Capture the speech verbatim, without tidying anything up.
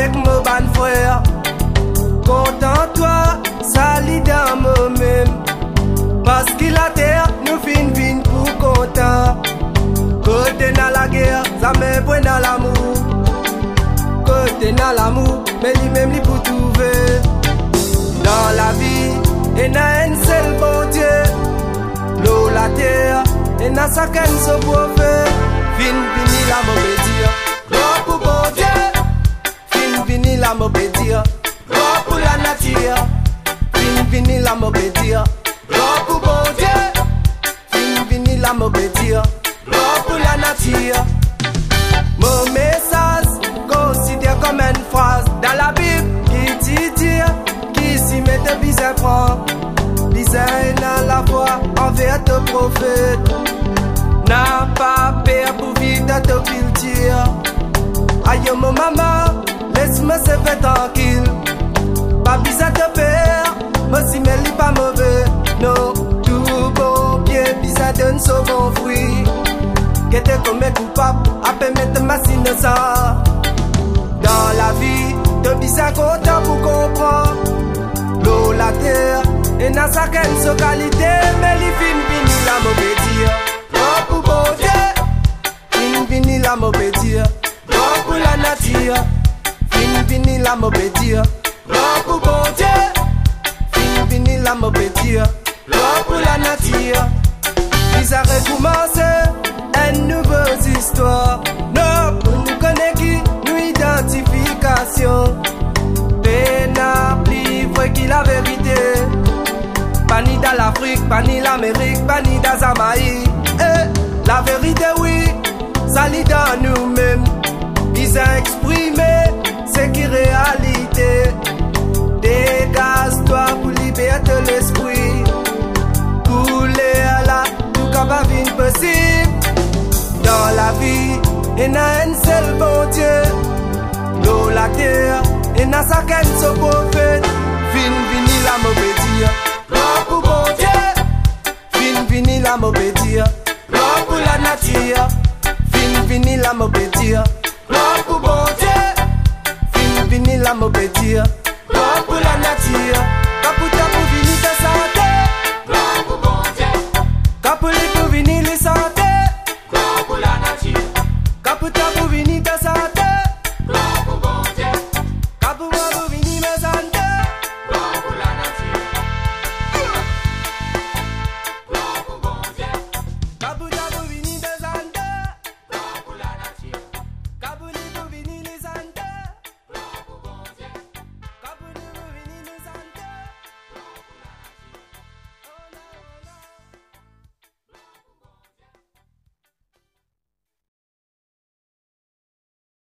avec mon ban frère. Content toi, sali dans moi-même. Parce qu'il la terre, nous fin fin pour content. Côté dans la guerre, ça me point dans l'amour. Côté dans l'amour, mais lui-même lui pour trouver. Dans la vie, et n'a un seul bon Dieu. L'eau, la terre, et n'a sa canne se profait. Fin fini la mauvaise dire. Gloire pour bon Dieu. Fin fini la mauvaise dire. Gloire pour la nature. Fin fini la mauvaise dire. Gloire pour bon Dieu. Fin fini la mauvaise dire. Gloire pour la nature. Mon message considère comme une phrase dans la Bible qui dit qui s'y met de bizarre prend. Bizarre dans la voix envers te prophète. N'a pas peur pour vivre dans ta culture. Aïe mon maman, laisse-moi se faire tranquille. Pas bizarre de peur, moi si me lis pas mauvais. Non, tout bon bien, bizarre donne son bon fruit. Que te comme coupable, après mettre ma innocence. Dans la vie, de bizarre content pour comprendre. L'eau, la terre, et n'a sa canne sa qualité. Mais les films finis la mauvaise dire. Gloire pour bon Dieu. Fin fini la mauvaise dire. Gloire pour la nature. Fin fini la mauvaise dire. Gloire pour bon Dieu. Fin fini la mauvaise dire. Gloire pour la nature. Ils a recommencé une nouvelle histoire. Non, pour nous connaître qui, nous identification. Pénal, plus vrai qui la vérité. Pas ni dans l'Afrique, pas ni l'Amérique, pas ni dans Zamaï. Eh, la vérité oui, ça lit dans nous-mêmes. Ils ont exprimé ce qui est réalité. Dégage-toi pour libérer l'esprit. Couler à la, tout capable impossible. Dans la vie, il y a un seul bon Dieu. L'eau, la terre, et n'a sa canne se prophète. Fin fini la mauvaise dire. Gloire pour bon Dieu. Fin fini la mauvaise dire. Gloire pour la nature. Fin fini la mauvaise dire. Gloire pour bon Dieu. Fin fini la mauvaise dire. Gloire pour la nature.